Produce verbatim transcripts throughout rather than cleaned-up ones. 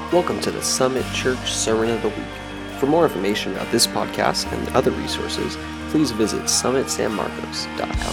Welcome to the Summit Church Sermon of the Week. For more information about this podcast and other resources, please visit summit san marcos dot com.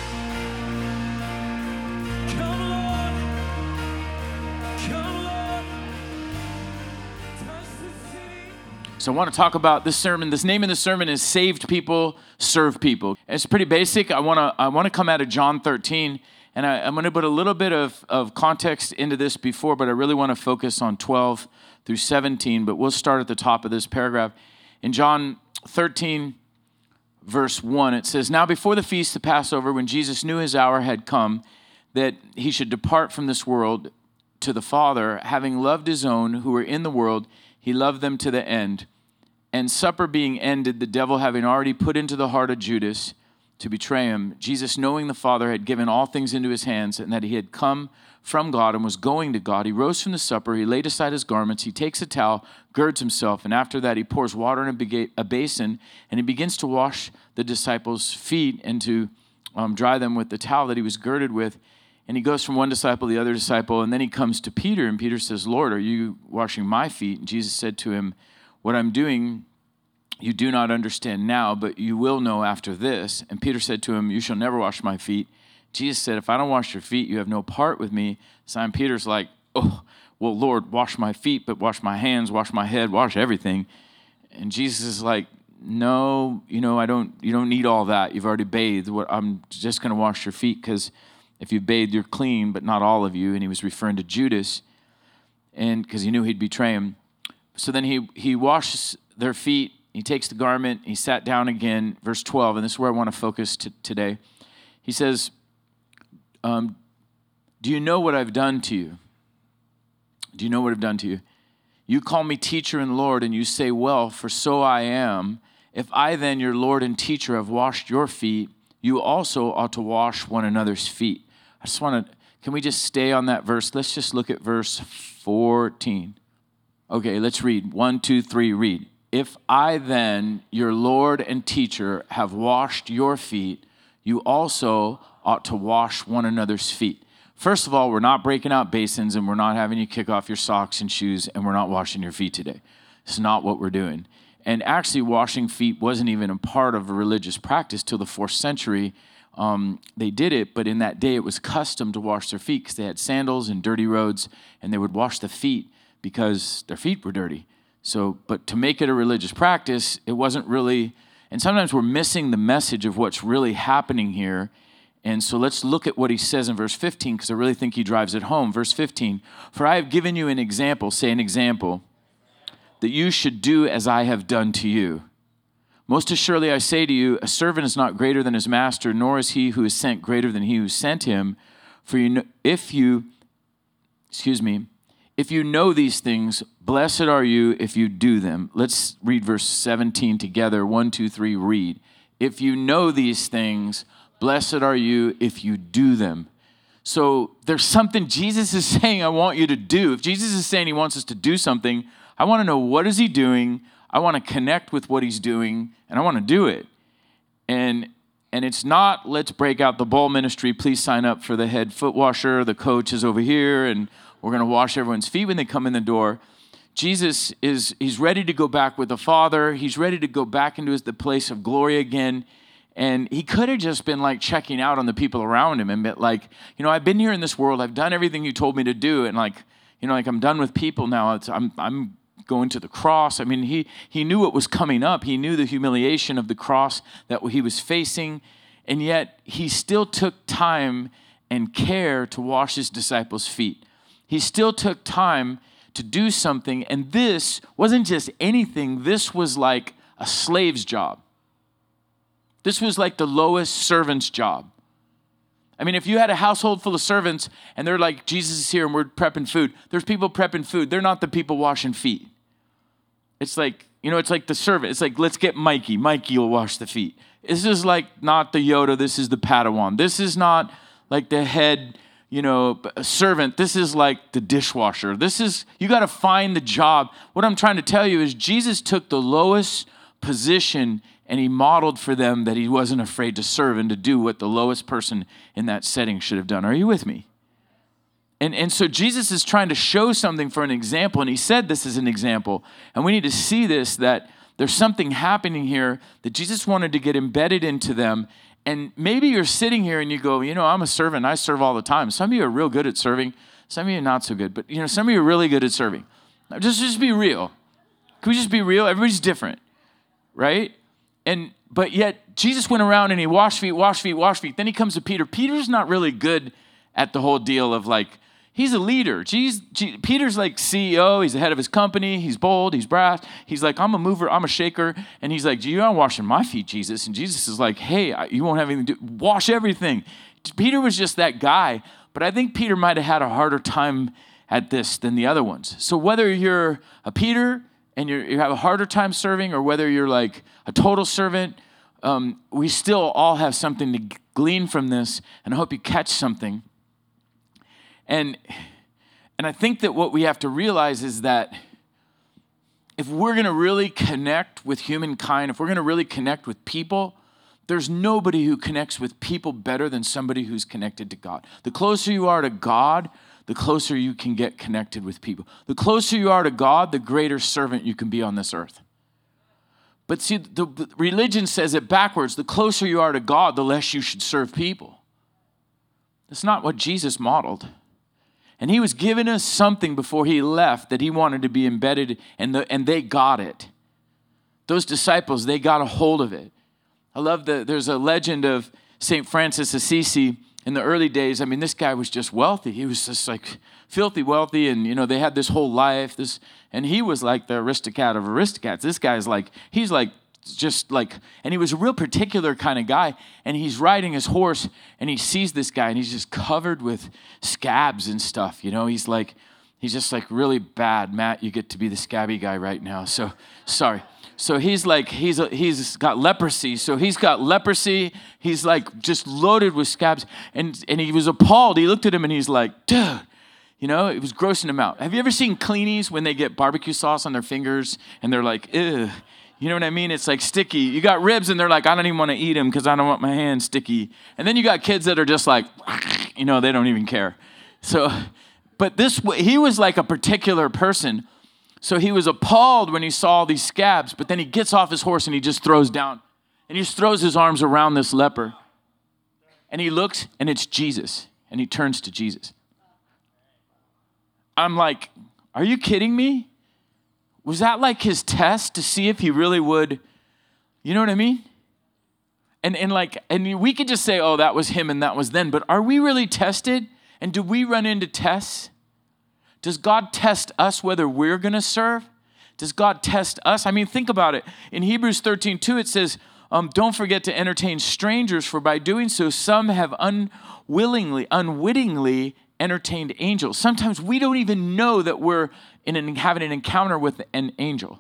So I want to talk about this sermon. This name of the sermon is Saved People, Serve People. It's pretty basic. I want to I want to come out of John thirteen, and I, I'm going to put a little bit of, of context into this before, but I really want to focus on twelve through seventeen, but we'll start at the top of this paragraph. In John thirteen, verse one, it says, "Now before the feast of Passover, when Jesus knew his hour had come, that he should depart from this world to the Father, having loved his own who were in the world, he loved them to the end. And supper being ended, the devil having already put into the heart of Judas to betray him, Jesus, knowing the Father had given all things into his hands, and that he had come from God and was going to God, he rose from the supper, he laid aside his garments, he takes a towel, girds himself, and after that he pours water in a basin, and he begins to wash the disciples' feet and to um, dry them with the towel that he was girded with. And he goes from one disciple to the other disciple, and then he comes to Peter, and Peter says, 'Lord, are you washing my feet?' And Jesus said to him, 'What I'm doing you do not understand now, but you will know after this.' And Peter said to him, 'You shall never wash my feet.' Jesus said, 'If I don't wash your feet, you have no part with me.' Simon Peter's like, 'Oh, well, Lord, wash my feet, but wash my hands, wash my head, wash everything.' And Jesus is like, 'No, you know, I don't. You don't need all that. You've already bathed. What, I'm just going to wash your feet, because if you bathe, you're clean, but not all of you.' And he was referring to Judas, and because he knew he'd betray him. So then he he washes their feet. He takes the garment. He sat down again. Verse twelve, and this is where I want to focus t- today. He says, um, "Do you know what I've done to you? Do you know what I've done to you? You call me teacher and Lord, and you say, well, for so I am. If I then, your Lord and teacher, have washed your feet, you also ought to wash one another's feet." I just want to, can we just stay on that verse? Let's just look at verse fourteen. Okay, let's read. One, two, three, read. "If I then, your Lord and teacher, have washed your feet, you also ought to wash one another's feet." First of all, we're not breaking out basins, and we're not having you kick off your socks and shoes, and we're not washing your feet today. It's not what we're doing. And actually, washing feet wasn't even a part of a religious practice till the fourth century. Um, they did it, but in that day, it was custom to wash their feet because they had sandals and dirty roads, and they would wash the feet because their feet were dirty. So, but to make it a religious practice, it wasn't really, and sometimes we're missing the message of what's really happening here. And so let's look at what he says in verse fifteen, because I really think he drives it home. Verse fifteen, "For I have given you an example," say an example, "that you should do as I have done to you. Most assuredly I say to you, a servant is not greater than his master, nor is he who is sent greater than he who sent him. For you know, if you, excuse me, if you know these things, blessed are you if you do them." Let's read verse seventeen together. One, two, three, read. "If you know these things, blessed are you if you do them." So there's something Jesus is saying I want you to do. If Jesus is saying he wants us to do something, I want to know, what is he doing? I want to connect with what he's doing, and I want to do it. And and it's not, let's break out the bowl ministry. Please sign up for the head foot washer. The coach is over here, and we're going to wash everyone's feet when they come in the door. Jesus is, he's ready to go back with the Father. He's ready to go back into his, the place of glory again. And he could have just been like checking out on the people around him and been like, you know, I've been here in this world. I've done everything you told me to do. And like, you know, like I'm done with people now. It's, I'm, I'm going to the cross. I mean, he, he knew what was coming up. He knew the humiliation of the cross that he was facing. And yet he still took time and care to wash his disciples' feet. He still took time to do something. And this wasn't just anything. This was like a slave's job. This was like the lowest servant's job. I mean, if you had a household full of servants and they're like, Jesus is here and we're prepping food. There's people prepping food. They're not the people washing feet. It's like, you know, it's like the servant. It's like, let's get Mikey. Mikey will wash the feet. This is like not the Yoda. This is the Padawan. This is not like the head, you know, servant. This is like the dishwasher. This is, you got to find the job. What I'm trying to tell you is Jesus took the lowest position and he modeled for them that he wasn't afraid to serve and to do what the lowest person in that setting should have done. Are you with me? And, and so Jesus is trying to show something for an example, and he said this is an example. And we need to see this, that there's something happening here that Jesus wanted to get embedded into them. And maybe you're sitting here and you go, you know, I'm a servant. I serve all the time. Some of you are real good at serving. Some of you are not so good. But, you know, some of you are really good at serving. Now, just, just be real. Can we just be real? Everybody's different, right? And but yet Jesus went around and he washed feet, washed feet, washed feet. Then he comes to Peter. Peter's not really good at the whole deal of like, he's a leader. Jesus, G, Peter's like C E O. He's the head of his company. He's bold. He's brash. He's like, I'm a mover. I'm a shaker. And he's like, you're not washing my feet, Jesus. And Jesus is like, hey, you won't have anything to do. Wash everything. Peter was just that guy. But I think Peter might have had a harder time at this than the other ones. So whether you're a Peter and you're, you have a harder time serving, or whether you're like a total servant, um, we still all have something to glean from this. And I hope you catch something. And and I think that what we have to realize is that if we're going to really connect with humankind, if we're going to really connect with people, there's nobody who connects with people better than somebody who's connected to God. The closer you are to God, the closer you can get connected with people. The closer you are to God, the greater servant you can be on this earth. But see, the, the religion says it backwards. The closer you are to God, the less you should serve people. That's not what Jesus modeled. And he was giving us something before he left that he wanted to be embedded, and, the, and they got it. Those disciples, they got a hold of it. I love that there's a legend of Saint Francis Assisi in the early days. I mean, this guy was just wealthy. He was just like filthy wealthy, and, you know, they had this whole life. This, and he was like the aristocrat of aristocrats. This guy's like, he's like, just like, and he was a real particular kind of guy, and he's riding his horse, and he sees this guy, and he's just covered with scabs and stuff, you know, he's like, he's just like really bad. Matt, you get to be the scabby guy right now, so, sorry. So he's like, he's a, he's got leprosy, so he's got leprosy, he's like just loaded with scabs, and, and he was appalled. He looked at him, and he's like, dude, you know, it was grossing him out. Have you ever seen cleanies when they get barbecue sauce on their fingers, and they're like, ugh. You know what I mean? It's like sticky. You got ribs and they're like, I don't even want to eat them because I don't want my hands sticky. And then you got kids that are just like, you know, they don't even care. So, but this, he was like a particular person. So he was appalled when he saw these scabs, but then he gets off his horse and he just throws down. And he just throws his arms around this leper. And he looks and it's Jesus. And he turns to Jesus. I'm like, are you kidding me? Was that like his test to see if he really would, you know what I mean? And and like, and we could just say, oh, that was him and that was then, but are we really tested? And do we run into tests? Does God test us whether we're going to serve? Does God test us? I mean, think about it. In Hebrews thirteen two, it says, um, don't forget to entertain strangers, for by doing so, some have unwillingly, unwittingly entertained angels. Sometimes we don't even know that we're in an, having an encounter with an angel.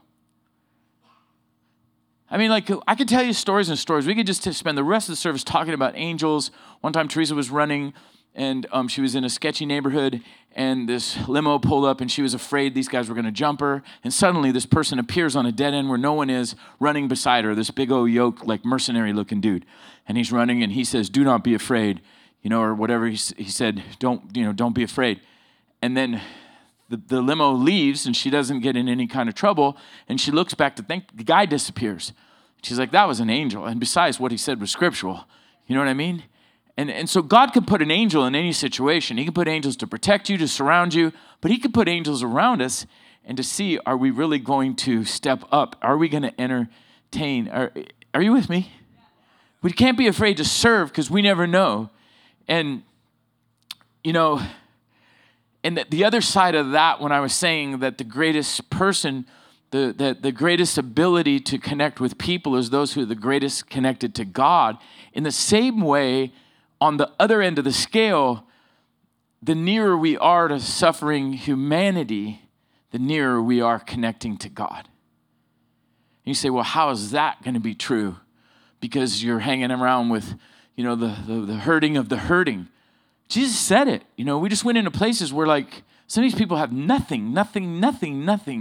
I mean, like, I could tell you stories and stories. We could just spend the rest of the service talking about angels. One time Teresa was running, and um, she was in a sketchy neighborhood, and this limo pulled up, and she was afraid these guys were going to jump her. And suddenly this person appears on a dead end where no one is, running beside her, this big old yoke, like mercenary-looking dude. And he's running, and he says, do not be afraid. You know, or whatever he, he said, don't, you know, don't be afraid. And then the, the limo leaves and she doesn't get in any kind of trouble. And she looks back to think, the guy disappears. She's like, that was an angel. And besides, what he said was scriptural. You know what I mean? And, and so God can put an angel in any situation. He can put angels to protect you, to surround you. But he can put angels around us and to see, are we really going to step up? Are we going to entertain? Are, are you with me? We can't be afraid to serve because we never know. And, you know, and the, the other side of that, when I was saying that the greatest person, the, the, the greatest ability to connect with people is those who are the greatest connected to God. In the same way, on the other end of the scale, the nearer we are to suffering humanity, the nearer we are connecting to God. And you say, well, how is that going to be true? Because you're hanging around with, you know, the, the, the hurting of the hurting. Jesus said it. You know, we just went into places where, like, some of these people have nothing, nothing, nothing, nothing.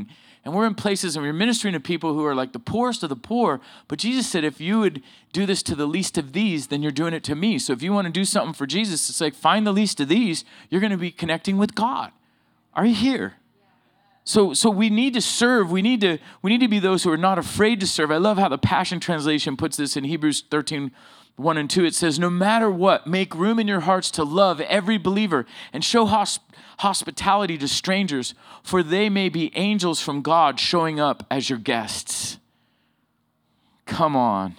And we're in places and we're ministering to people who are like the poorest of the poor. But Jesus said, if you would do this to the least of these, then you're doing it to me. So if you want to do something for Jesus, it's like find the least of these. You're going to be connecting with God. Are you here? So, so we need to serve. We need to, we need to be those who are not afraid to serve. I love how the Passion Translation puts this in Hebrews thirteen, one and two. It says, no matter what, make room in your hearts to love every believer and show hosp- hospitality to strangers, for they may be angels from God showing up as your guests. Come on.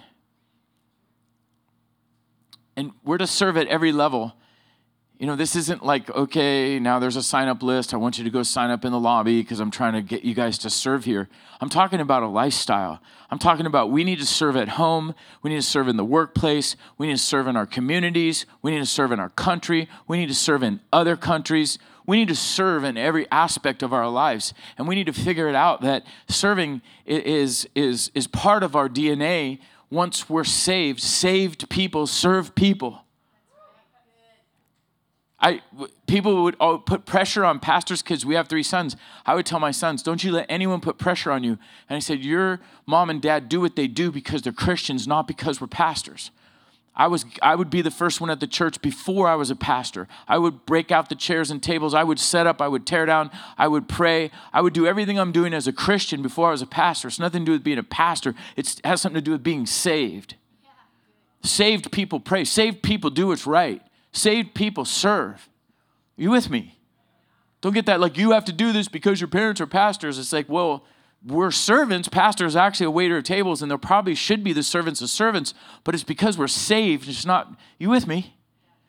And we're to serve at every level. You know, this isn't like, okay, now there's a sign-up list. I want you to go sign up in the lobby because I'm trying to get you guys to serve here. I'm talking about a lifestyle. I'm talking about we need to serve at home. We need to serve in the workplace. We need to serve in our communities. We need to serve in our country. We need to serve in other countries. We need to serve in every aspect of our lives. And we need to figure it out that serving is, is, is part of our D N A once we're saved. Saved people serve people. I, people would put pressure on pastors' kids. We have three sons. I would tell my sons, don't you let anyone put pressure on you. And I said, your mom and dad do what they do because they're Christians, not because we're pastors. I was, I would be the first one at the church before I was a pastor. I would break out the chairs and tables. I would set up. I would tear down. I would pray. I would do everything I'm doing as a Christian before I was a pastor. It's nothing to do with being a pastor. It's, it has something to do with being saved. Saved people pray. Saved people do what's right. Saved people serve. Are you with me? Don't get that like you have to do this because your parents are pastors. It's like, well, we're servants. Pastors are actually a waiter of tables, and there probably should be the servants of servants, but it's because we're saved. It's not, you with me?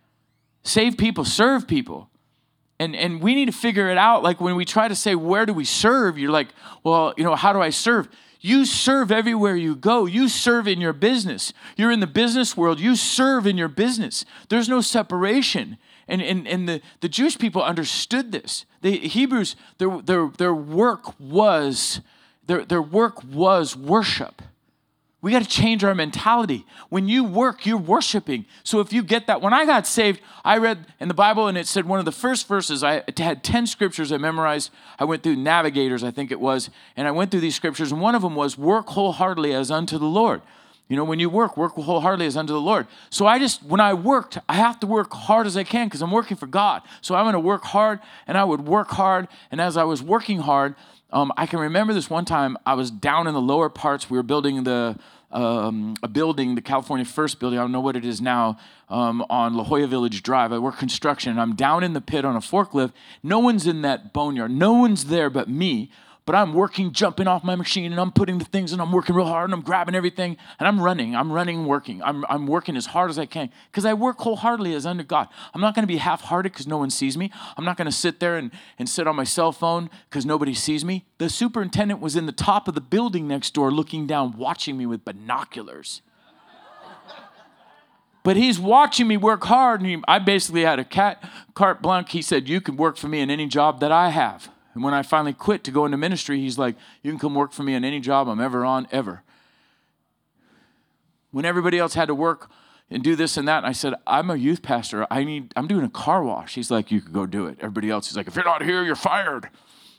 Saved people serve people. And and we need to figure it out. Like when we try to say, where do we serve? You're like, well, you know, how do I serve? You serve everywhere you go. You serve in your business. You're in the business world. You serve in your business. There's no separation. And and, and the, the Jewish people understood this. The Hebrews, their their their work was their, their work was worship. We got to change our mentality. When you work, you're worshiping. So if you get that, when I got saved, I read in the Bible and it said one of the first verses, I had ten scriptures I memorized. I went through Navigators, I think it was, and I went through these scriptures, and one of them was work wholeheartedly as unto the Lord. You know, when you work, work wholeheartedly as unto the Lord. So I just, when I worked, I have to work hard as I can because I'm working for God. So I'm going to work hard, and I would work hard, and as I was working hard, Um, I can remember this one time I was down in the lower parts. We were building the um, a building, the California First building. I don't know what it is now, um, on La Jolla Village Drive. I work construction, and I'm down in the pit on a forklift. No one's in that boneyard. No one's there but me. But I'm working, jumping off my machine, and I'm putting the things, and I'm working real hard, and I'm grabbing everything, and I'm running. I'm running, working. I'm I'm working as hard as I can because I work wholeheartedly as unto God. I'm not going to be half-hearted because no one sees me. I'm not going to sit there and, and sit on my cell phone because nobody sees me. The superintendent was in the top of the building next door looking down, watching me with binoculars. But he's watching me work hard, and he, I basically had a cat carte blanche. He said, you can work for me in any job that I have. And when I finally quit to go into ministry, he's like, you can come work for me on any job I'm ever on, ever. When everybody else had to work and do this and that, and I said, I'm a youth pastor. I need, I'm doing a car wash. He's like, you could go do it. Everybody else is like, if you're not here, you're fired.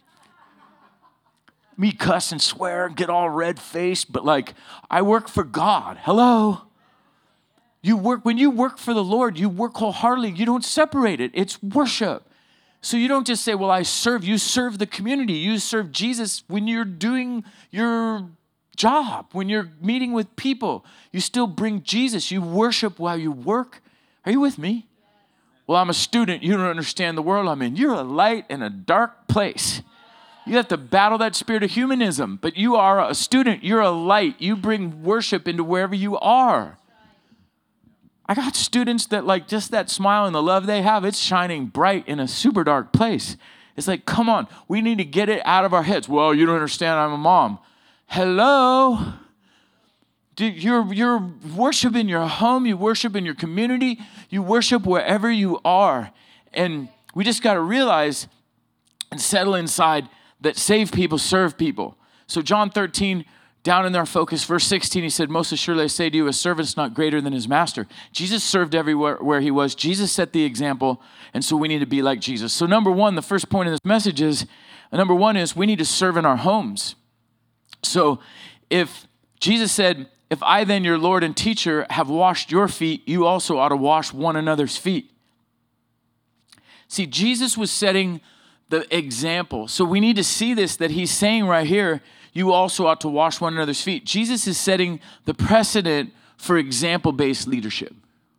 Me cuss and swear and get all red-faced, but like, I work for God. Hello? You work, when you work for the Lord, you work wholeheartedly. You don't separate it. It's worship. So you don't just say, well, I serve. You serve the community. You serve Jesus when you're doing your job, when you're meeting with people. You still bring Jesus. You worship while you work. Are you with me? Well, I'm a student. You don't understand the world I'm in. You're a light in a dark place. You have to battle that spirit of humanism. But you are a student. You're a light. You bring worship into wherever you are. I got students that like just that smile and the love they have, it's shining bright in a super dark place. It's like, come on, we need to get it out of our heads. Well, you don't understand, I'm a mom. Hello? Dude, you're, you're worship in your home, you worship in your community, you worship wherever you are. And we just got to realize and settle inside that saved people serve people. So John thirteen, Down in our focus, verse sixteen, he said, most assuredly I say to you, a servant's not greater than his master. Jesus served everywhere where he was. Jesus set the example, and so we need to be like Jesus. So number one, the first point of this message is, number one is we need to serve in our homes. So if Jesus said, if I then, your Lord and teacher, have washed your feet, you also ought to wash one another's feet. See, Jesus was setting the example. So we need to see this, that he's saying right here, you also ought to wash one another's feet. Jesus is setting the precedent for example-based leadership.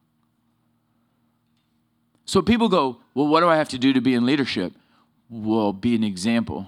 So people go, well, what do I have to do to be in leadership? Well, be an example.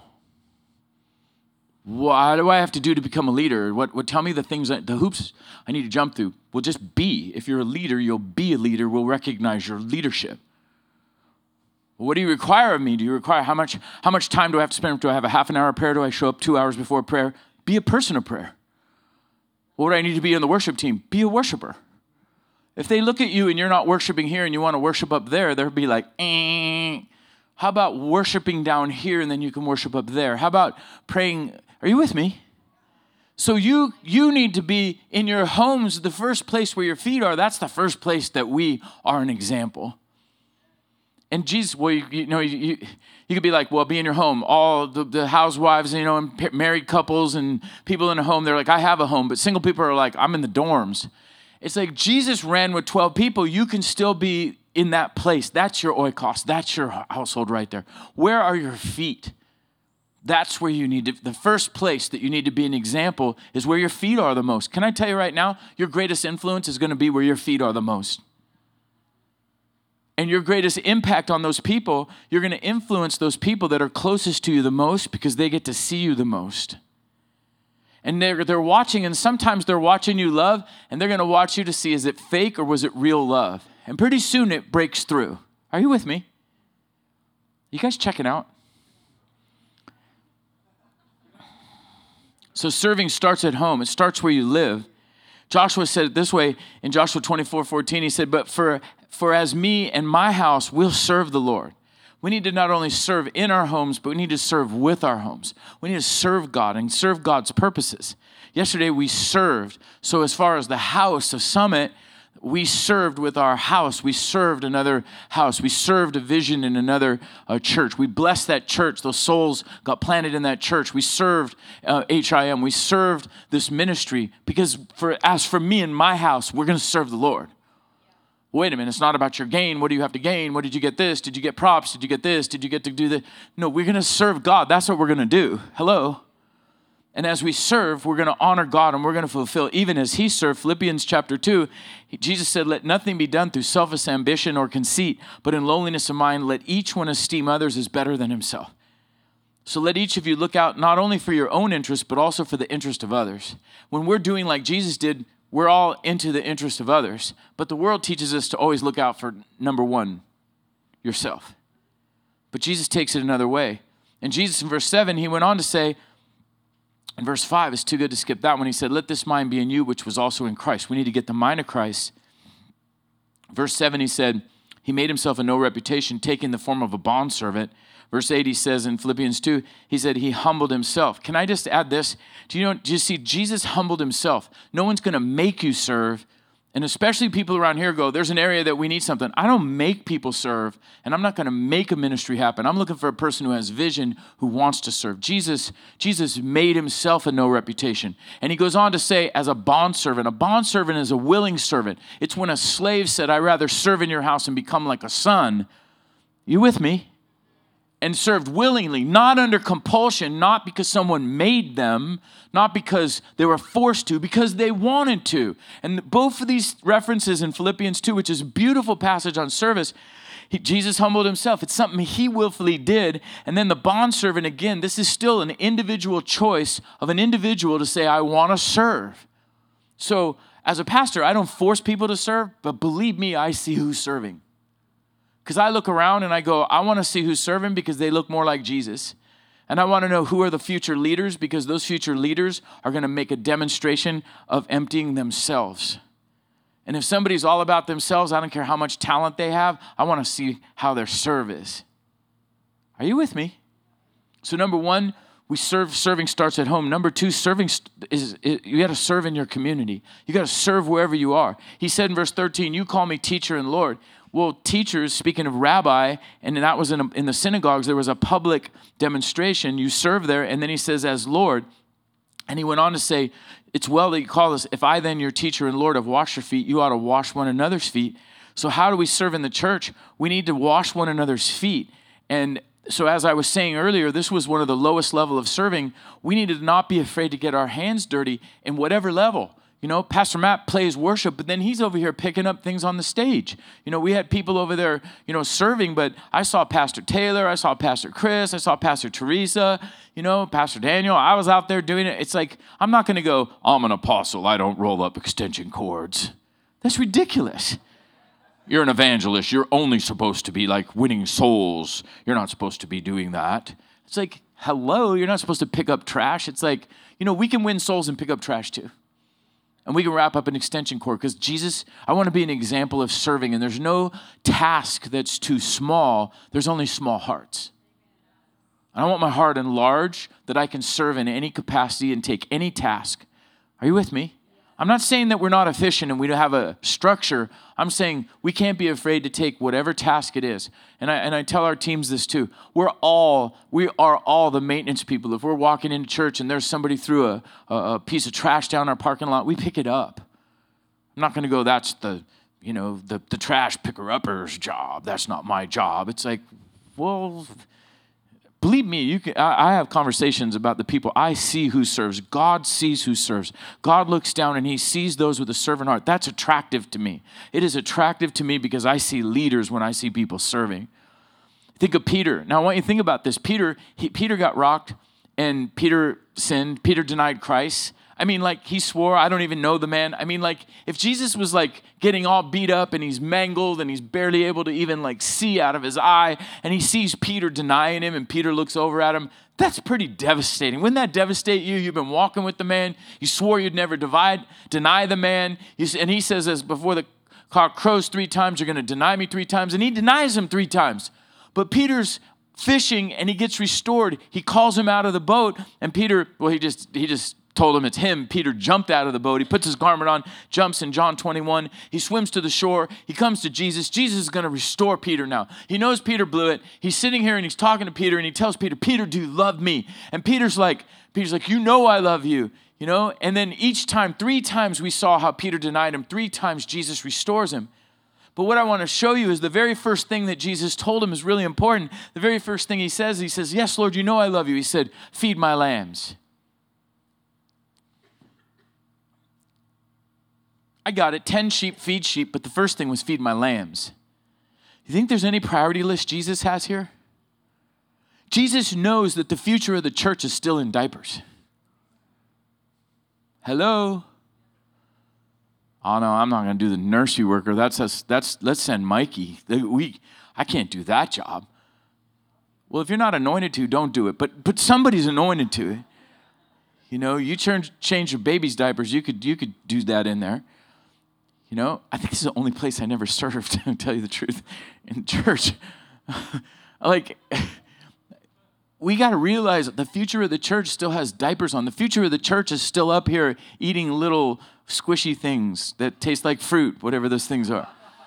What do I have to do to become a leader? What, what tell me the things, that, the hoops I need to jump through? Well, just be. If you're a leader, you'll be a leader. We'll recognize your leadership. Well, what do you require of me? Do you require, how much, how much time do I have to spend? Do I have a half an hour of prayer? Do I show up two hours before prayer? Be a person of prayer. What do I need to be on the worship team? Be a worshiper. If they look at you and you're not worshiping here and you want to worship up there, they'll be like, eh. How about worshiping down here and then you can worship up there? How about praying? Are you with me? So you you need to be in your homes, the first place where your feet are. That's the first place that we are an example. And Jesus, well, you, you know, you, you, you could be like, well, be in your home. All the, the housewives, you know, and married couples and people in a home, they're like, I have a home. But single people are like, I'm in the dorms. It's like Jesus ran with twelve people. You can still be in that place. That's your oikos. That's your household right there. Where are your feet? That's where you need to, the first place that you need to be an example is where your feet are the most. Can I tell you right now, your greatest influence is going to be where your feet are the most. And your greatest impact on those people, you're going to influence those people that are closest to you the most because they get to see you the most. And they're, they're watching, and sometimes they're watching you love, and they're going to watch you to see, is it fake or was it real love? And pretty soon it breaks through. Are you with me? You guys checking out? So serving starts at home. It starts where you live. Joshua said it this way in Joshua twenty-four fourteen. He said, but for, for as me and my house, we'll serve the Lord. We need to not only serve in our homes, but we need to serve with our homes. We need to serve God and serve God's purposes. Yesterday we served. So as far as the house of Summit, we served with our house. We served another house. We served a vision in another uh, church. We blessed that church. Those souls got planted in that church. We served uh, H I M. We served this ministry because for as for me and my house, we're going to serve the Lord. Wait a minute. It's not about your gain. What do you have to gain? What did you get this? Did you get props? Did you get this? Did you get to do this? No, we're going to serve God. That's what we're going to do. Hello. And as we serve, we're going to honor God and we're going to fulfill, even as he served. Philippians chapter two, Jesus said, let nothing be done through selfish ambition or conceit, but in lowliness of mind, let each one esteem others as better than himself. So let each of you look out not only for your own interest, but also for the interest of others. When we're doing like Jesus did, we're all into the interest of others. But the world teaches us to always look out for, number one, yourself. But Jesus takes it another way. And Jesus in verse seven, he went on to say, in verse five, it's too good to skip that one. He said, let this mind be in you, which was also in Christ. We need to get the mind of Christ. Verse seven, he said, he made himself a no reputation, taking the form of a bondservant. Verse eight, he says in Philippians two, he said he humbled himself. Can I just add this? Do you know, do you see, Jesus humbled himself. No one's going to make you serve. And especially people around here go, there's an area that we need something. I don't make people serve, and I'm not going to make a ministry happen. I'm looking for a person who has vision, who wants to serve. Jesus, Jesus made himself a no reputation. And he goes on to say, as a bondservant, a bondservant is a willing servant. It's when a slave said, I'd rather serve in your house and become like a son. You with me? And served willingly, not under compulsion, not because someone made them, not because they were forced to, because they wanted to. And both of these references in Philippians two, which is a beautiful passage on service, he, Jesus humbled himself. It's something he willfully did. And then the bondservant, again, this is still an individual choice of an individual to say, I want to serve. So as a pastor, I don't force people to serve, but believe me, I see who's serving. Because I look around and I go, I want to see who's serving because they look more like Jesus. And I want to know who are the future leaders because those future leaders are going to make a demonstration of emptying themselves. And if somebody's all about themselves, I don't care how much talent they have, I want to see how their serve is. Are you with me? So number one, we serve, serving starts at home. Number two, serving is, is you got to serve in your community. You got to serve wherever you are. He said in verse thirteen, you call me teacher and Lord. Well, teachers, speaking of rabbi, and that was in, a, in the synagogues, there was a public demonstration. You serve there, and then he says, as Lord. And he went on to say, it's well that you call us. If I then, your teacher and Lord, have washed your feet, you ought to wash one another's feet. So how do we serve in the church? We need to wash one another's feet. And so as I was saying earlier, this was one of the lowest level of serving. We need to not be afraid to get our hands dirty in whatever level. You know, Pastor Matt plays worship, but then he's over here picking up things on the stage. You know, we had people over there, you know, serving, but I saw Pastor Taylor, I saw Pastor Chris, I saw Pastor Teresa, you know, Pastor Daniel. I was out there doing it. It's like, I'm not going to go, I'm an apostle, I don't roll up extension cords. That's ridiculous. You're an evangelist. You're only supposed to be like winning souls. You're not supposed to be doing that. It's like, hello, you're not supposed to pick up trash. It's like, you know, we can win souls and pick up trash too. And we can wrap up an extension cord because Jesus, I want to be an example of serving. And there's no task that's too small. There's only small hearts. I want my heart enlarged that I can serve in any capacity and take any task. Are you with me? I'm not saying that we're not efficient and we don't have a structure. I'm saying we can't be afraid to take whatever task it is. And I and I tell our teams this too. We're all, we are all the maintenance people. If we're walking into church and there's somebody threw a, a, a piece of trash down our parking lot, we pick it up. I'm not going to go, that's the, you know, the, the trash picker-upper's job. That's not my job. It's like, well, believe me, you can, I, I have conversations about the people. I see who serves. God sees who serves. God looks down and he sees those with a servant heart. That's attractive to me. It is attractive to me because I see leaders when I see people serving. Think of Peter. Now, I want you to think about this. Peter, he, Peter got rocked and Peter sinned. Peter denied Christ. I mean, like, he swore, I don't even know the man. I mean, like, if Jesus was, like, getting all beat up and he's mangled and he's barely able to even, like, see out of his eye, and he sees Peter denying him and Peter looks over at him, that's pretty devastating. Wouldn't that devastate you? You've been walking with the man. You swore you'd never divide, deny the man. And he says, as before the cock crows three times, you're going to deny me three times. And he denies him three times. But Peter's fishing and he gets restored. He calls him out of the boat. And Peter, well, he just, he just, told him it's him. Peter jumped out of the boat. He puts his garment on, jumps in John twenty-one. He swims to the shore. He comes to Jesus. Jesus is going to restore Peter now. He knows Peter blew it. He's sitting here and he's talking to Peter and he tells Peter, Peter, do you love me? And Peter's like, Peter's like, you know I love you. You know, and then each time, three times we saw how Peter denied him. Three times Jesus restores him. But what I want to show you is the very first thing that Jesus told him is really important. The very first thing he says, he says, yes, Lord, you know I love you. He said, feed my lambs. I got it. Ten sheep, feed sheep. But the first thing was feed my lambs. You think there's any priority list Jesus has here? Jesus knows that the future of the church is still in diapers. Hello? Oh, no, I'm not going to do the nursery worker. That's us. That's let's send Mikey. We, I can't do that job. Well, if you're not anointed to, don't do it. But but somebody's anointed to it. You know, you turn, change your baby's diapers. You could you could do that in there. You know, I think this is the only place I never served, to tell you the truth, in church. Like, we got to realize that the future of the church still has diapers on. The future of the church is still up here eating little squishy things that taste like fruit, whatever those things are.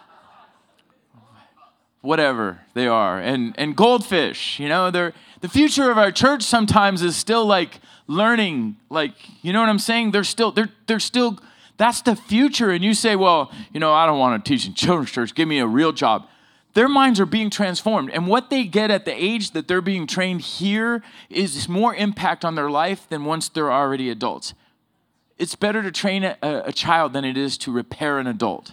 Whatever they are. And and goldfish, you know, they're the future of our church sometimes is still like learning, like, you know what I'm saying? They're still, they're they're still, that's the future. And you say, well, you know, I don't want to teach in children's church. Give me a real job. Their minds are being transformed. And what they get at the age that they're being trained here is more impact on their life than once they're already adults. It's better to train a, a child than it is to repair an adult.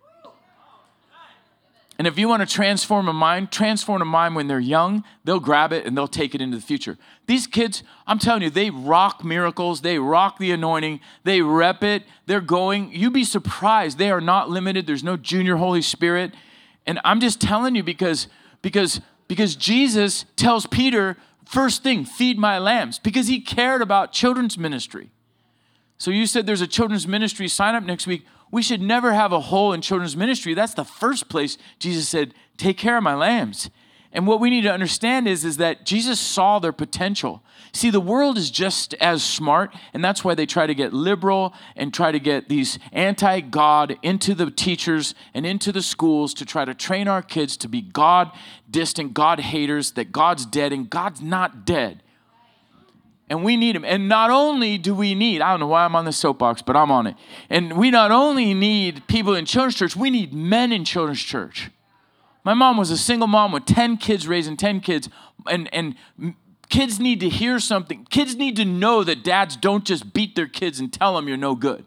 And if you want to transform a mind, transform a mind when they're young, they'll grab it and they'll take it into the future. These kids, I'm telling you, they rock miracles. They rock the anointing. They rep it. They're going. You'd be surprised. They are not limited. There's no junior Holy Spirit. And I'm just telling you because, because, because Jesus tells Peter, first thing, feed my lambs, because he cared about children's ministry. So you said there's a children's ministry, sign up next week. We should never have a hole in children's ministry. That's the first place Jesus said, take care of my lambs. And what we need to understand is, is that Jesus saw their potential. See, the world is just as smart, and that's why they try to get liberal and try to get these anti-God into the teachers and into the schools to try to train our kids to be God-distant, God-haters, that God's dead, and God's not dead. And we need him. And not only do we need, I don't know why I'm on the soapbox, but I'm on it. And we not only need people in children's church, we need men in children's church. My mom was a single mom with ten kids, raising ten kids, and, and kids need to hear something. Kids need to know that dads don't just beat their kids and tell them you're no good.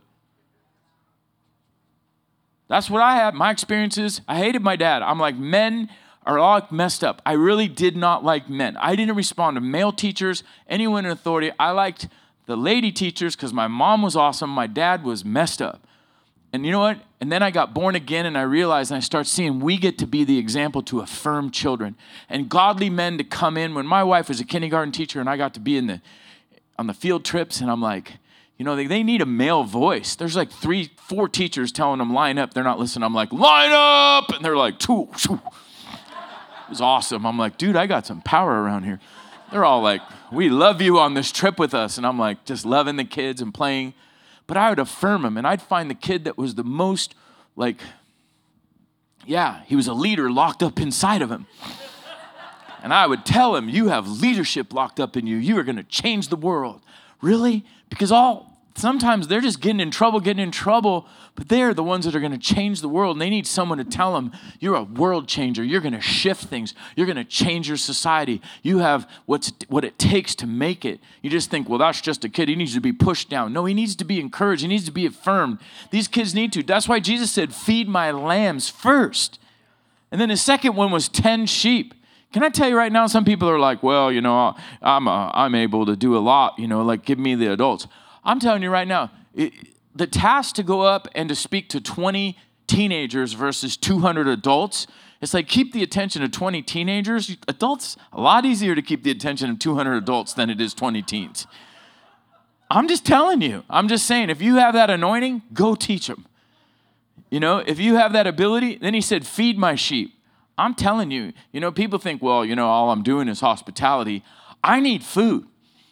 That's what I had. My experiences, I hated my dad. I'm like, men are all messed up. I really did not like men. I didn't respond to male teachers, anyone in authority. I liked the lady teachers because my mom was awesome. My dad was messed up. And you know what? And then I got born again, and I realized, and I start seeing we get to be the example to affirm children and godly men to come in. When my wife was a kindergarten teacher, and I got to be in the on the field trips, and I'm like, you know, they, they need a male voice. There's like three, four teachers telling them line up. They're not listening. I'm like, line up, and they're like, two, two. It was awesome. I'm like, dude, I got some power around here. They're all like, we love you on this trip with us, and I'm like, just loving the kids and playing. But I would affirm him, and I'd find the kid that was the most, like, yeah, he was a leader locked up inside of him. And I would tell him, you have leadership locked up in you. You are going to change the world. Really? Because all sometimes they're just getting in trouble, getting in trouble, but they're the ones that are going to change the world. And they need someone to tell them, you're a world changer. You're going to shift things. You're going to change your society. You have what's what it takes to make it. You just think, well, that's just a kid. He needs to be pushed down. No, he needs to be encouraged. He needs to be affirmed. These kids need to. That's why Jesus said, feed my lambs first. And then the second one was ten sheep. Can I tell you right now, some people are like, well, you know, I'm uh, I'm able to do a lot, you know, like give me the adults. I'm telling you right now, it, the task to go up and to speak to twenty teenagers versus two hundred adults, it's like keep the attention of twenty teenagers. Adults, a lot easier to keep the attention of two hundred adults than it is twenty teens. I'm just telling you. I'm just saying, if you have that anointing, go teach them. You know, if you have that ability, then he said, feed my sheep. I'm telling you, you know, people think, well, you know, all I'm doing is hospitality. I need food.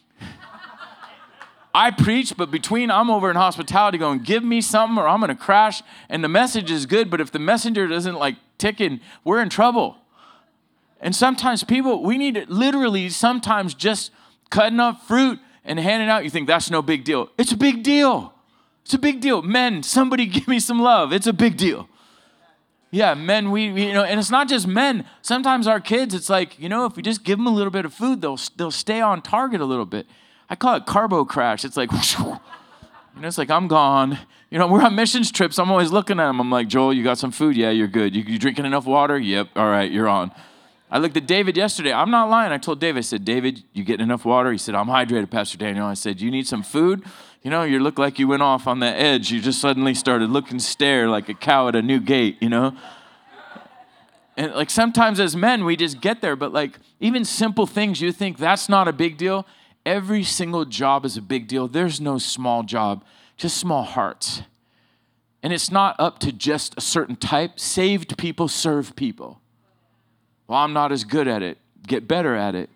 I preach, but between I'm over in hospitality going, give me something or I'm going to crash. And the message is good, but if the messenger doesn't like ticking, we're in trouble. And sometimes people, we need to literally sometimes just cutting up fruit and handing out. You think that's no big deal. It's a big deal. It's a big deal. Men, somebody give me some love. It's a big deal. Yeah, men, we, we, you know, and it's not just men. Sometimes our kids, it's like, you know, if we just give them a little bit of food, they'll they'll stay on target a little bit. I call it carbo crash. It's like, whoosh, you know, it's like, I'm gone. You know, we're on missions trips. I'm always looking at them. I'm like, Joel, you got some food? Yeah, you're good. You, you drinking enough water? Yep. All right, you're on. I looked at David yesterday. I'm not lying. I told David, I said, David, you getting enough water? He said, I'm hydrated, Pastor Daniel. I said, you need some food? You know, you look like you went off on the edge. You just suddenly started looking stare like a cow at a new gate, you know? And like sometimes as men, we just get there. But like even simple things, you think that's not a big deal. Every single job is a big deal. There's no small job, just small hearts. And it's not up to just a certain type. Saved people serve people. Well, I'm not as good at it. Get better at it.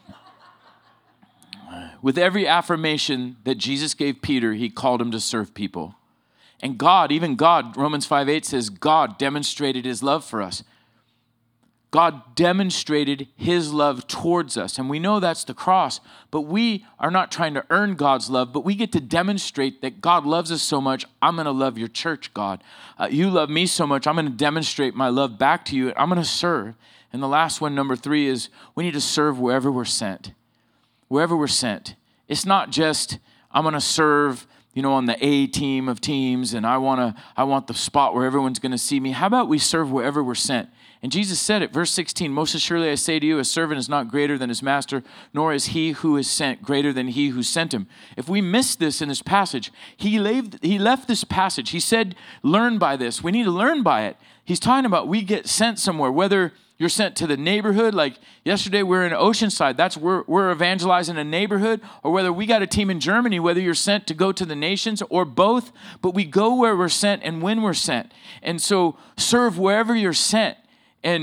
With every affirmation that Jesus gave Peter, he called him to serve people. And God, even God, Romans five eight says, God demonstrated his love for us. God demonstrated his love towards us. And we know that's the cross, but we are not trying to earn God's love, but we get to demonstrate that God loves us so much, I'm going to love your church, God. Uh, you love me so much, I'm going to demonstrate my love back to you. I'm going to serve. And the last one, number three, is we need to serve wherever we're sent. Wherever we're sent. It's not just, I'm going to serve, you know, on the A team of teams, and I want to, I want the spot where everyone's going to see me. How about we serve wherever we're sent? And Jesus said it, verse sixteen, most assuredly I say to you, a servant is not greater than his master, nor is he who is sent greater than he who sent him. If we miss this in this passage, he left, he left this passage. He said, learn by this. We need to learn by it. He's talking about we get sent somewhere, whether you're sent to the neighborhood, like yesterday we we're in Oceanside, that's where we're evangelizing a neighborhood, or whether we got a team in Germany, whether you're sent to go to the nations or both, but we go where we're sent and when we're sent. And so serve wherever you're sent. And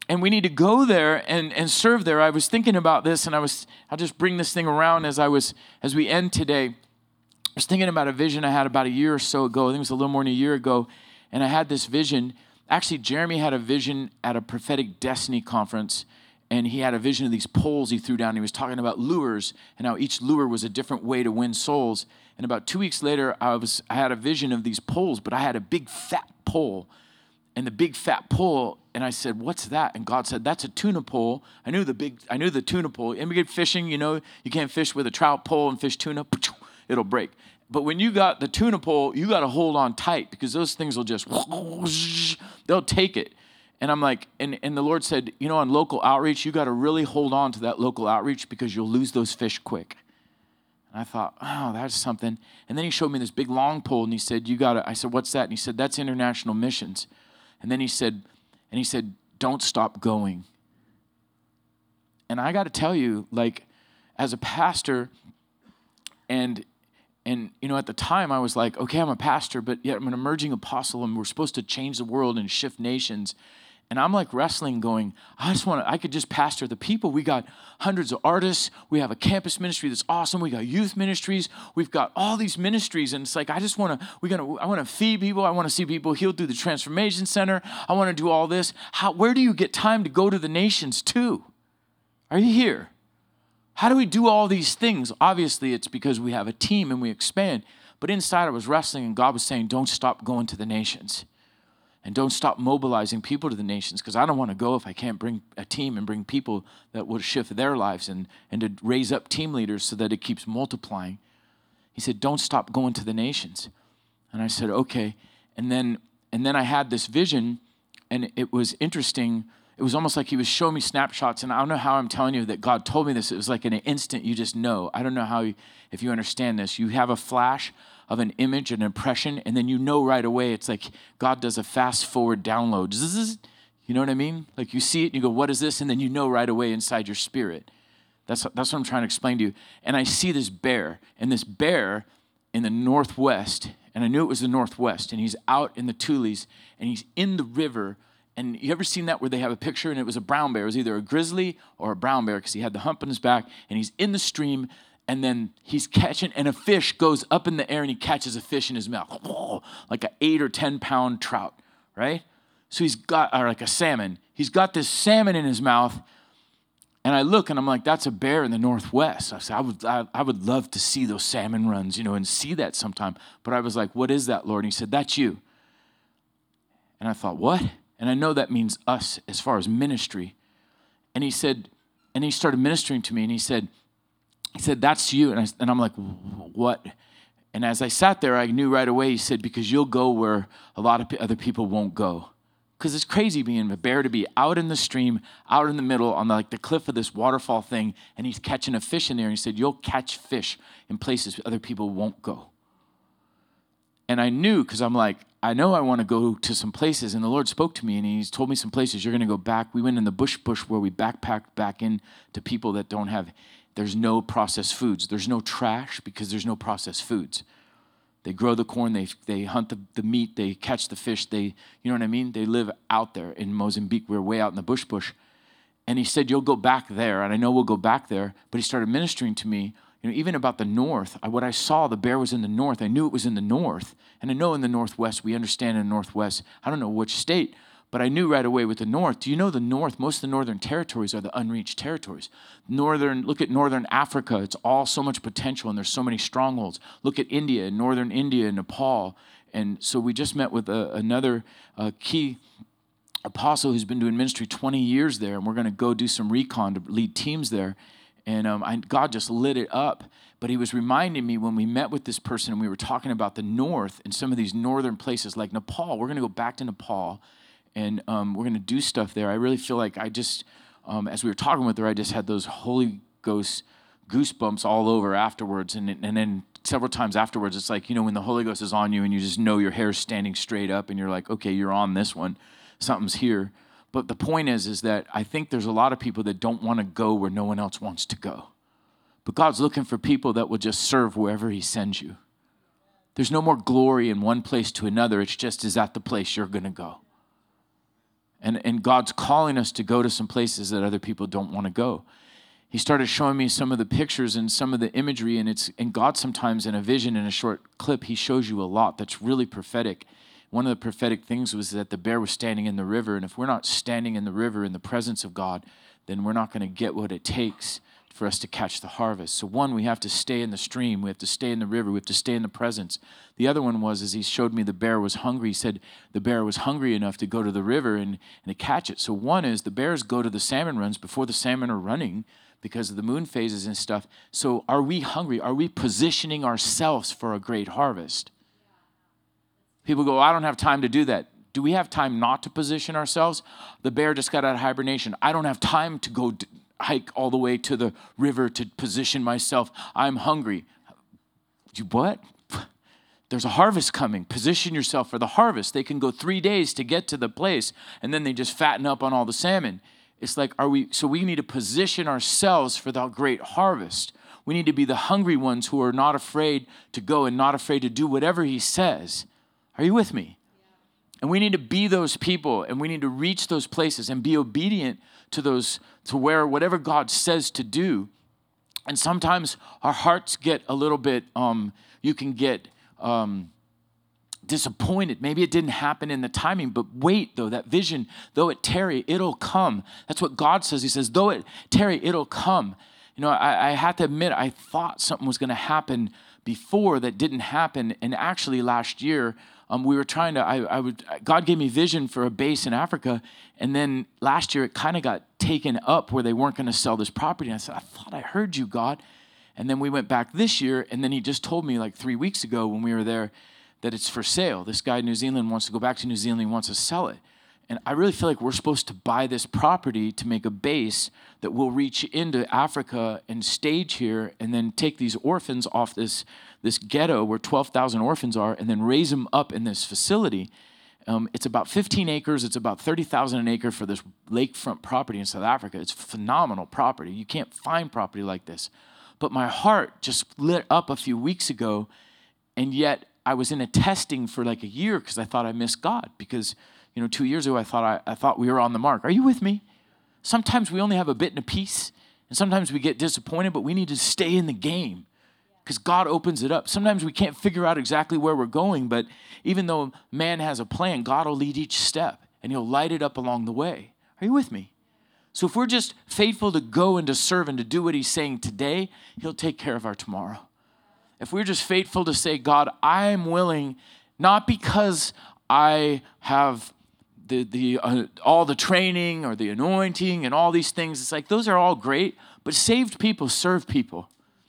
and we need to go there and, and serve there. I was thinking about this, and I was, I'll just bring this thing around as I was, as we end today. I was thinking about a vision I had about a year or so ago. I think it was a little more than a year ago. And I had this vision. Actually, Jeremy had a vision at a prophetic destiny conference, and he had a vision of these poles he threw down. He was talking about lures and how each lure was a different way to win souls. And about two weeks later, I was I had a vision of these poles, but I had a big fat pole. And the big fat pole, and I said, "What's that?" And God said, "That's a tuna pole." I knew the big, I knew the tuna pole. And we get fishing, you know, you can't fish with a trout pole and fish tuna, it'll break. But when you got the tuna pole, you got to hold on tight because those things will just, they'll take it. And I'm like, and, and the Lord said, you know, on local outreach, you got to really hold on to that local outreach because you'll lose those fish quick. And I thought, oh, that's something. And then he showed me this big long pole, and he said, you got to, I said, what's that? And he said, that's international missions. And then he said, and he said, don't stop going. And I got to tell you, like, as a pastor, and And, you know, at the time I was like, okay, I'm a pastor, but yet I'm an emerging apostle and we're supposed to change the world and shift nations. And I'm like wrestling going, I just want to, I could just pastor the people. We got hundreds of artists. We have a campus ministry that's awesome. We got youth ministries. We've got all these ministries. And it's like, I just want to, we're going to, I want to feed people. I want to see people healed through the Transformation Center. I want to do all this. How, where do you get time to go to the nations too? Are you here? How do we do all these things? Obviously, it's because we have a team and we expand. But inside I was wrestling, and God was saying, don't stop going to the nations. And don't stop mobilizing people to the nations, because I don't want to go if I can't bring a team and bring people that will shift their lives and, and to raise up team leaders so that it keeps multiplying. He said, don't stop going to the nations. And I said, okay. And then, and then I had this vision, and it was interesting. It was almost like he was showing me snapshots, and I don't know how I'm telling you that God told me this. It was like in an instant, you just know. I don't know how, you, if you understand this. You have a flash of an image, an impression, and then you know right away. It's like God does a fast-forward download. Zzz, you know what I mean? Like you see it, and you go, what is this? And then you know right away inside your spirit. That's, that's what I'm trying to explain to you. And I see this bear, and this bear in the northwest, and I knew it was the northwest, and he's out in the Tules, and he's in the river. And you ever seen that where they have a picture and it was a brown bear? It was either a grizzly or a brown bear because he had the hump on his back, and he's in the stream, and then he's catching, and a fish goes up in the air and he catches a fish in his mouth, oh, like an eight or ten pound trout, right? So he's got, or like a salmon. He's got this salmon in his mouth, and I look and I'm like, that's a bear in the northwest. I said, I would, I, I would love to see those salmon runs, you know, and see that sometime. But I was like, what is that, Lord? And he said, that's you. And I thought, what? And I know that means us as far as ministry. And he said, and he started ministering to me, and he said, he said, that's you. And, I, and I'm like, what? And as I sat there, I knew right away, he said, because you'll go where a lot of other people won't go. Because it's crazy being a bear to be out in the stream, out in the middle on the, like the cliff of this waterfall thing, and he's catching a fish in there. And he said, you'll catch fish in places other people won't go. And I knew, because I'm like, I know I want to go to some places. And the Lord spoke to me, and he's told me some places. You're going to go back. We went in the bush bush where we backpacked back in to people that don't have, there's no processed foods. There's no trash because there's no processed foods. They grow the corn, they they hunt the, the meat, they catch the fish, they, you know what I mean? They live out there in Mozambique. We're way out in the bush bush. And he said, you'll go back there. And I know we'll go back there. But he started ministering to me, you know, even about the north. I, what I saw, the bear was in the north. I knew it was in the north. And I know in the northwest, we understand in the northwest, I don't know which state, but I knew right away with the north. Do you know the north? Most of the northern territories are the unreached territories. Northern, look at northern Africa. It's all so much potential, and there's so many strongholds. Look at India, northern India, Nepal. And so we just met with a, another uh, key apostle who's been doing ministry twenty years there, and we're going to go do some recon to lead teams there. And um, I, God just lit it up. But he was reminding me when we met with this person and we were talking about the north and some of these northern places like Nepal. We're going to go back to Nepal, and um, we're going to do stuff there. I really feel like I just, um, as we were talking with her, I just had those Holy Ghost goosebumps all over afterwards. And, and then several times afterwards, it's like, you know, when the Holy Ghost is on you and you just know your hair's standing straight up and you're like, okay, you're on this one. Something's here. But the point is, is that I think there's a lot of people that don't want to go where no one else wants to go. But God's looking for people that will just serve wherever he sends you. There's no more glory in one place to another. It's just, is that the place you're going to go? And, and God's calling us to go to some places that other people don't want to go. He started showing me some of the pictures and some of the imagery, and it's and God sometimes in a vision, in a short clip, he shows you a lot that's really prophetic. One of the prophetic things was that the bear was standing in the river, and if we're not standing in the river in the presence of God, then we're not going to get what it takes for us to catch the harvest. So one, we have to stay in the stream. We have to stay in the river. We have to stay in the presence. The other one was, as he showed me the bear was hungry, he said the bear was hungry enough to go to the river and, and to catch it. So one is the bears go to the salmon runs before the salmon are running because of the moon phases and stuff. So are we hungry? Are we positioning ourselves for a great harvest? People go, I don't have time to do that. Do we have time not to position ourselves? The bear just got out of hibernation. I don't have time to go d- hike all the way to the river to position myself. I'm hungry. You what? There's a harvest coming. Position yourself for the harvest. They can go three days to get to the place, and then they just fatten up on all the salmon. It's like, are we, so we need to position ourselves for the great harvest. We need to be the hungry ones who are not afraid to go and not afraid to do whatever he says. Are you with me? And we need to be those people, and we need to reach those places and be obedient to those, to where whatever God says to do. And sometimes our hearts get a little bit, um, you can get um, disappointed. Maybe it didn't happen in the timing, but wait, though, that vision, though it tarry, it'll come. That's what God says. He says, though it tarry, it'll come. You know, I, I have to admit, I thought something was going to happen before that didn't happen. And actually last year, Um, we were trying to, I, I would, God gave me vision for a base in Africa. And then last year it kind of got taken up where they weren't going to sell this property. And I said, I thought I heard you, God. And then we went back this year. And then he just told me like three weeks ago when we were there that it's for sale. This guy in New Zealand wants to go back to New Zealand. He wants to sell it. And I really feel like we're supposed to buy this property to make a base that will reach into Africa and stage here and then take these orphans off this, this ghetto where twelve thousand orphans are and then raise them up in this facility. Um, it's about fifteen acres. It's about thirty thousand an acre for this lakefront property in South Africa. It's phenomenal property. You can't find property like this. But my heart just lit up a few weeks ago, and yet I was in a testing for like a year because I thought I missed God because You know, two years ago, I thought I, I thought we were on the mark. Are you with me? Sometimes we only have a bit and a piece, and sometimes we get disappointed, but we need to stay in the game because God opens it up. Sometimes we can't figure out exactly where we're going, but even though man has a plan, God will lead each step, and he'll light it up along the way. Are you with me? So if we're just faithful to go and to serve and to do what he's saying today, he'll take care of our tomorrow. If we're just faithful to say, God, I'm willing, not because I have the the uh, all the training or the anointing and all these things. It's like those are all great, but saved people serve people.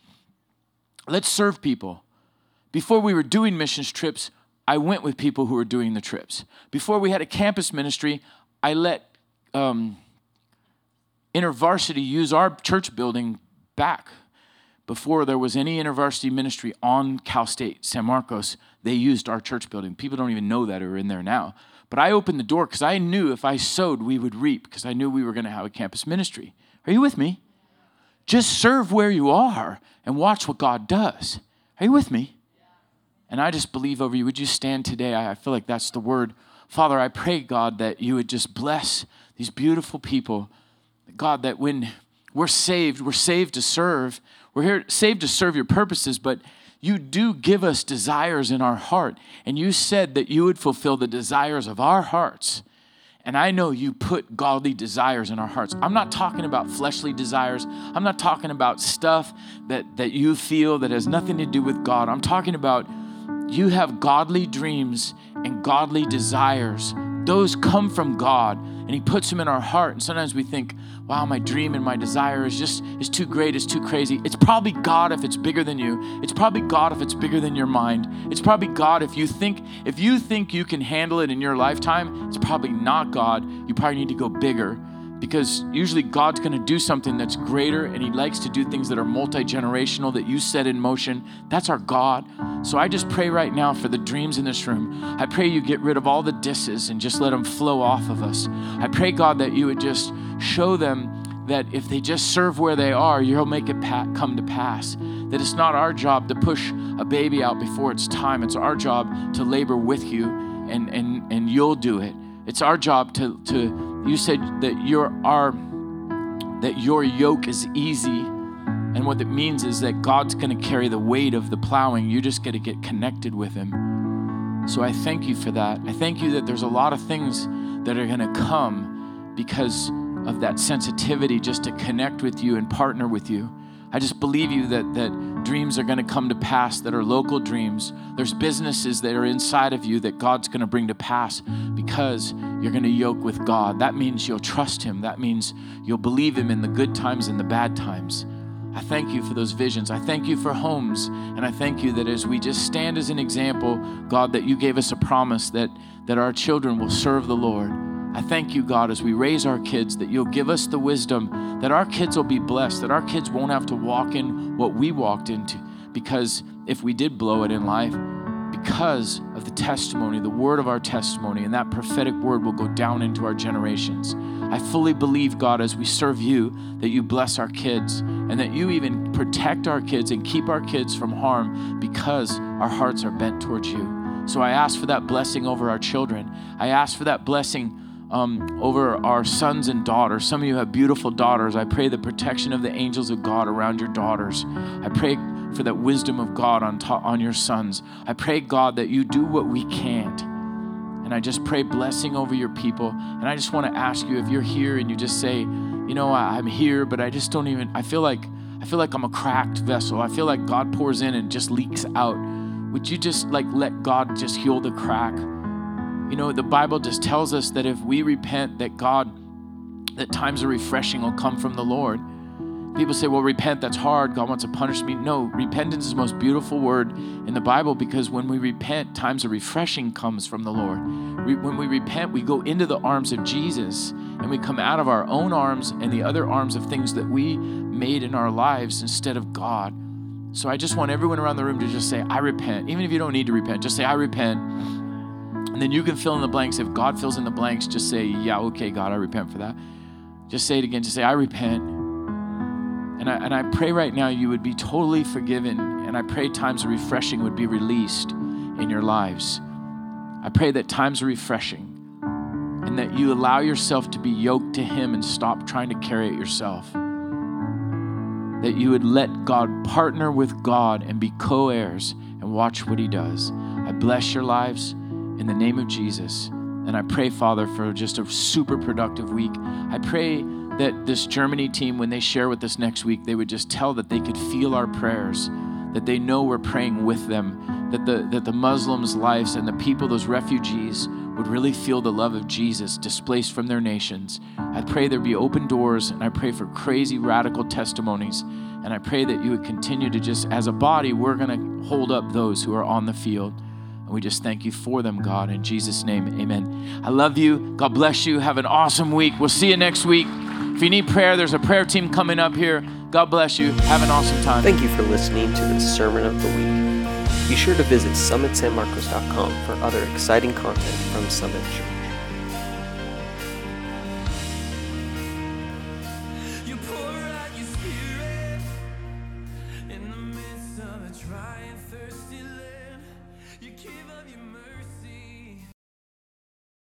Let's serve people. Before we were doing missions trips, I went with people who were doing the trips. Before we had a campus ministry, I let um, InterVarsity use our church building back. Before there was any InterVarsity ministry on Cal State, San Marcos, they used our church building. People don't even know that are in there now. But I opened the door because I knew if I sowed, we would reap because I knew we were going to have a campus ministry. Are you with me? Just serve where you are and watch what God does. Are you with me? And I just believe over you. Would you stand today? I feel like that's the word. Father, I pray, God, that you would just bless these beautiful people. God, that when we're saved, we're saved to serve. We're here saved to serve your purposes, but you do give us desires in our heart. And you said that you would fulfill the desires of our hearts. And I know you put godly desires in our hearts. I'm not talking about fleshly desires. I'm not talking about stuff that, that you feel that has nothing to do with God. I'm talking about you have godly dreams and godly desires. Those come from God, and he puts them in our heart. And sometimes we think, wow, my dream and my desire is just, is too great, it's too crazy. It's probably God if it's bigger than you. It's probably God if it's bigger than your mind. It's probably God if you think, if you think you can handle it in your lifetime, it's probably not God. You probably need to go bigger, because usually God's going to do something that's greater, and he likes to do things that are multi-generational that you set in motion. That's our God. So I just pray right now for the dreams in this room. I pray you get rid of all the disses and just let them flow off of us. I pray, God, that you would just show them that if they just serve where they are, you'll make it come to pass. That it's not our job to push a baby out before it's time. It's our job to labor with you, and, and, and you'll do it. It's our job to, to you said that your, our, that your yoke is easy. And what it means is that God's going to carry the weight of the plowing. You just got to get connected with him. So I thank you for that. I thank you that there's a lot of things that are going to come because of that sensitivity just to connect with you and partner with you. I just believe you that, that dreams are going to come to pass that are local dreams. There's businesses that are inside of you that God's going to bring to pass because you're going to yoke with God. That means you'll trust him. That means you'll believe him in the good times and the bad times. I thank you for those visions. I thank you for homes. And I thank you that as we just stand as an example, God, that you gave us a promise that, that our children will serve the Lord. I thank you, God, as we raise our kids, that you'll give us the wisdom, that our kids will be blessed, that our kids won't have to walk in what we walked into. Because if we did blow it in life, because of the testimony, the word of our testimony, and that prophetic word will go down into our generations. I fully believe, God, as we serve you, that you bless our kids and that you even protect our kids and keep our kids from harm because our hearts are bent towards you. So I ask for that blessing over our children. I ask for that blessing um, over our sons and daughters. Some of you have beautiful daughters. I pray the protection of the angels of God around your daughters. I pray for that wisdom of God on, to- on your sons. I pray, God, that you do what we can't. And I just pray blessing over your people. And I just want to ask you, if you're here and you just say, you know, I, I'm here, but I just don't even, I feel like, I feel like I'm a cracked vessel. I feel like God pours in and just leaks out. Would you just like let God just heal the crack? You know, the Bible just tells us that if we repent, that God, that times of refreshing will come from the Lord. People say, well, repent, that's hard. God wants to punish me. No, repentance is the most beautiful word in the Bible because when we repent, times of refreshing comes from the Lord. Re- when we repent, we go into the arms of Jesus and we come out of our own arms and the other arms of things that we made in our lives instead of God. So I just want everyone around the room to just say, I repent. Even if you don't need to repent, just say, I repent. And then you can fill in the blanks. If God fills in the blanks, just say, yeah, okay, God, I repent for that. Just say it again. Just say, I repent. And I, and I pray right now you would be totally forgiven. And I pray times of refreshing would be released in your lives. I pray that times of refreshing and that you allow yourself to be yoked to him and stop trying to carry it yourself. That you would let God partner with God and be co-heirs and watch what he does. I bless your lives in the name of Jesus. And I pray, Father, for just a super productive week. I pray that this Germany team, when they share with us next week, they would just tell that they could feel our prayers, that they know we're praying with them, that the, that the Muslims' lives and the people, those refugees, would really feel the love of Jesus displaced from their nations. I pray there be open doors, and I pray for crazy, radical testimonies. And I pray that you would continue to just, as a body, we're going to hold up those who are on the field. And we just thank you for them, God. In Jesus' name, amen. I love you. God bless you. Have an awesome week. We'll see you next week. If you need prayer, there's a prayer team coming up here. God bless you. Have an awesome time. Thank you for listening to the Sermon of the Week. Be sure to visit summit san marcos dot com for other exciting content from Summit Church. You pour out your spirit in the midst of a dry and thirsty land. You give of your mercy.